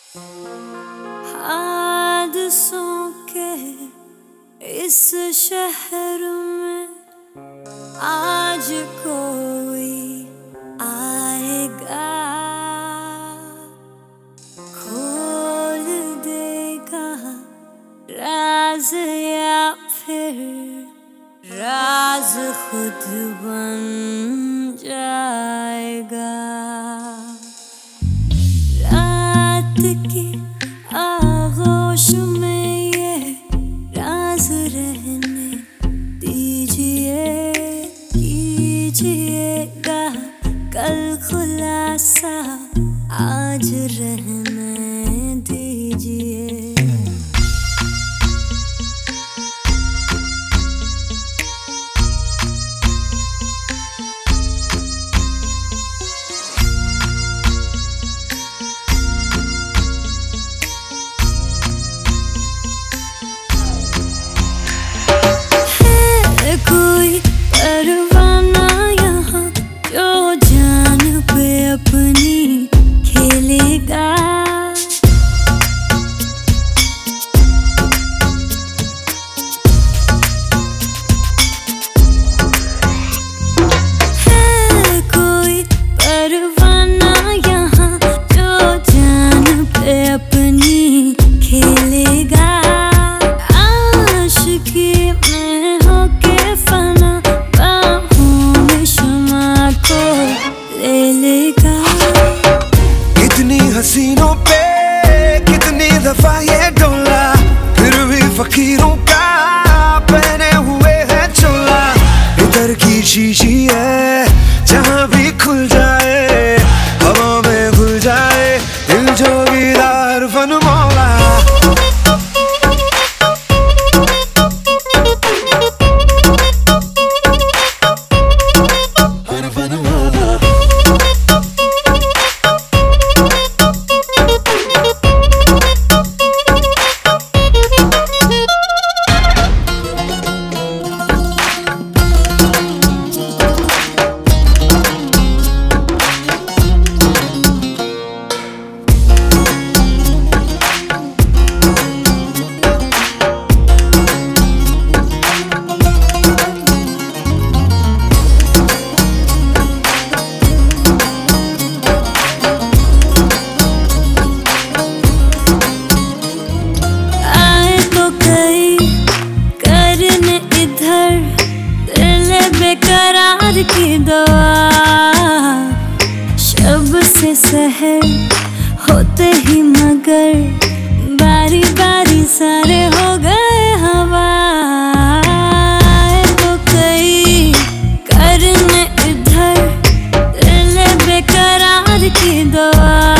हादसों के इस शहर में आज कोई आएगा, खोल देगा राज या फिर राज खुद बन जाएगा। रात की आगोश में ये राज रहने दीजिए, कीजिएगा कल खुलासा आज रहने दीजिए। कोई परवाना यहाँ जो जान पे अपनी खेलेगा, है कोई परवाना यहाँ जो जान पे अपनी खेलेगा। आशिकी में होके फना बाहों में शमा को ले लेगा। कितनी हसीनों पे कितनी दफा ये डोला, फिर भी फकीरों का पहने हुए है चोला। इधर की शीशी है जहाँ भी खुल जाए, हवा में घुल जाए दिल जोगीदार फन मौला। बेकरार की दुआ शब से सहर होते ही मगर बारी बारी सारे हो गए हवा। तो कई करने इधर दिल बेकरार की दुआ